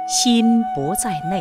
心不在内。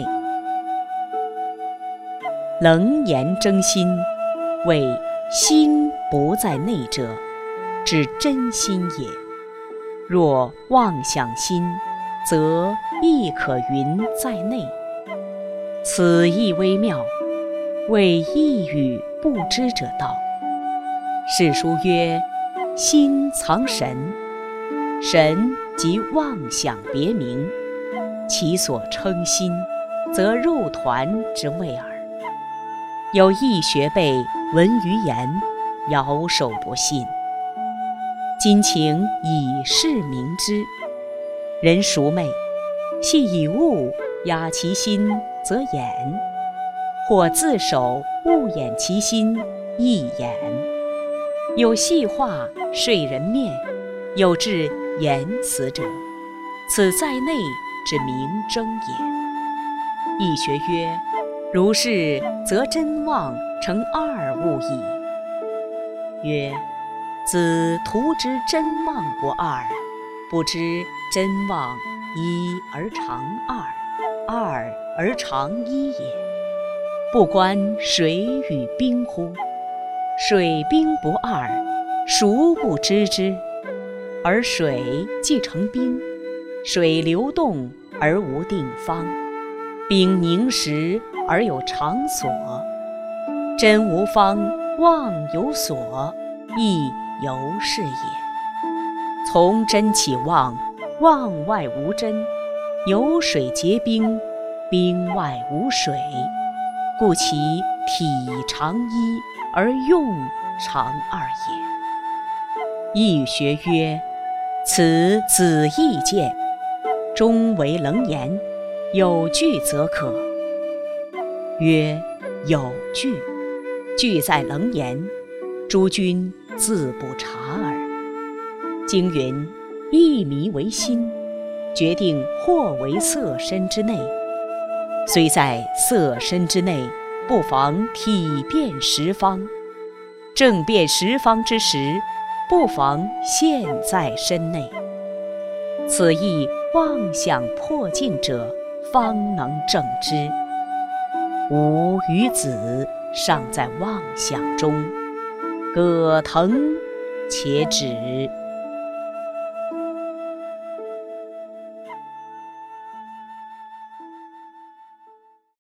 楞严真心，谓心不在内者，指真心也。若妄想心，则亦可云在内。此意微妙，谓一语不知者道。是书曰：心藏神，神即妄想别名，其所称心，则肉团之谓耳。有一学辈闻于言，摇手不信。今请以示明之。人孰昧？系以物压其心，则眼；或自手误掩其心，亦眼。有细画睡人面，有志言辞者，此在内之明争也。亦学曰：如是，则真妄成二物矣。曰：子徒知真妄不二，不知真妄一而常二，二而常一也。不观水与冰乎？水冰不二，孰不知之？而水既成冰，水流动而无定方，冰凝实而有场所。真无方，妄有所，亦由是也。从真起妄，妄外无真，有水结冰，冰外无水，故其体常一，而用常二也。亦学曰：此子意见，终为楞严，有据则可。曰：有据，据在楞严，诸君自不察耳。经云：一迷为心，决定或为色身之内。虽在色身之内，不妨体变十方。正变十方之时，不妨现在身内。此意妄想破尽者，方能正之。吾与子尚在妄想中，葛藤且止。